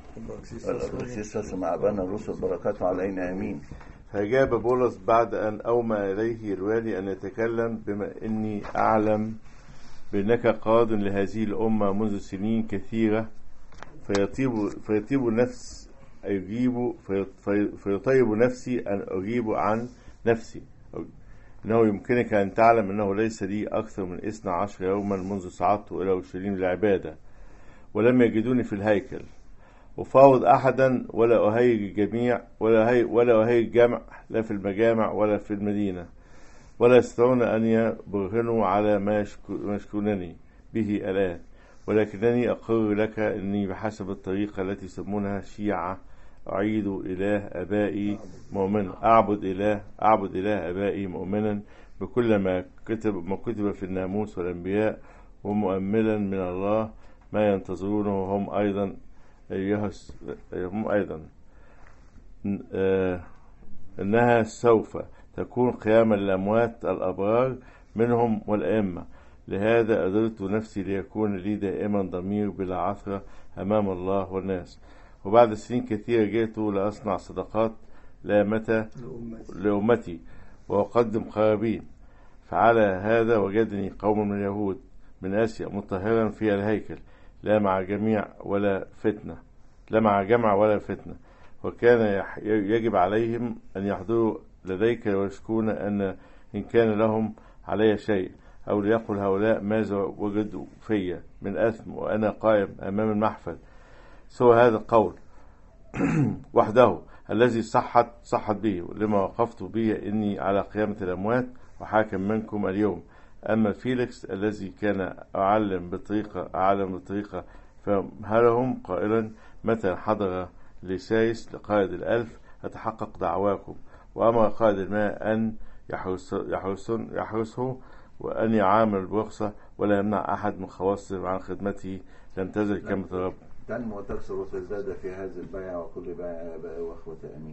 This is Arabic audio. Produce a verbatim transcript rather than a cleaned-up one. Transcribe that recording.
الأبرسيس مع أبانا الرسل بركاته علينا آمين. فأجاب بولس بعد أن أومى إليه الوالي أن يتكلم: بما إني أعلم بأنك قاد لهذه الأمة منذ سنين كثيرة، فيطيب, فيطيب نفس أجيب فيطيب نفسي أن أجيب عن نفسي، إنه يمكنك أن تعلم أنه ليس لي أكثر من اثنا عشر يوما منذ صعدت إلى أورشليم للعبادة، ولم يجدوني في الهيكل أفاوض أحدا ولا أهيج الجميع ولا هي ولا أهيج الجمع، لا في المجامع ولا في المدينة، ولا يستطيعون أن يبرهنوا على ما يشكونني به الآن، ولكنني أقر لك أني بحسب الطريقة التي يسمونها شيعة أعيد إله أبائي مؤمنا أعبد إله أعبد إله أبائي مؤمنا بكل ما كتب ما كتب في الناموس والأنبياء، ومؤملا من الله ما ينتظرونه هم أيضا هم أيضا إنها سوف تكون قياما للأموات الأبرار منهم والأئمة. لهذا أدرت نفسي ليكون لي دائما ضمير بلا عثرة أمام الله والناس. وبعد سنين كثيرة جئت لأصنع صدقات لامتى لأمتي وأقدم قرابين. فعلى هذا وجدني قوم من اليهود من آسيا مطهرا في الهيكل، لا مع جميع ولا فتنة لا مع جمع ولا فتنة، وكان يجب عليهم أن يحضروا لديك ويشكون أن إن كان لهم علي شيء، أو ليقل هؤلاء ماذا وجدوا في من أثم وأنا قائم أمام المحفل، سوى هذا القول وحده الذي صحت صحت به لما وقفت به إني على قيامة الأموات وحاكم منكم اليوم. أما فيليكس الذي كان أعلم بطريقة أعلم بطريقة فهلهم قائلا: متى حضر ليسايس لقائد الألف أتحقق دعواكم. وأمر قائد الماء أن يحرس يحرسه وأن يعامل برخصة ولا يمنع أحد من خواصه عن خدمته، لم تزل كلمة الرب تنمو وتكثر وتزداد في هذه البيعة وكل بيعة يا آبائي وأخوتي آمين.